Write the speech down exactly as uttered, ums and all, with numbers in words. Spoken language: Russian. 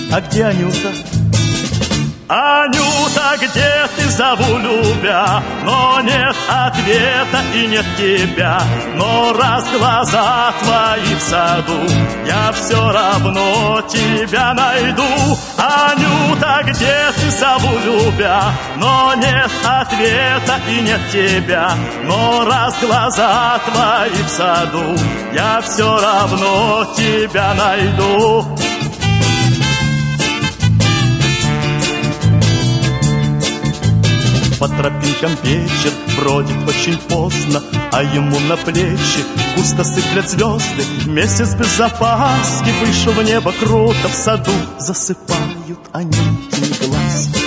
А где Анюта? Анюта, где ты, зову любя, но нет ответа и нет тебя. Но раз глаза твои в саду, я все равно тебя найду. Анюта, где ты, зову любя, но нет ответа и нет тебя. Но раз глаза твои в саду, я все равно тебя найду. По тропинкам вечер бродит очень поздно, а ему на плечи густо сыплят звезды. Месяц без запаски вышел в небо круто, в саду засыпают Анютины глазки.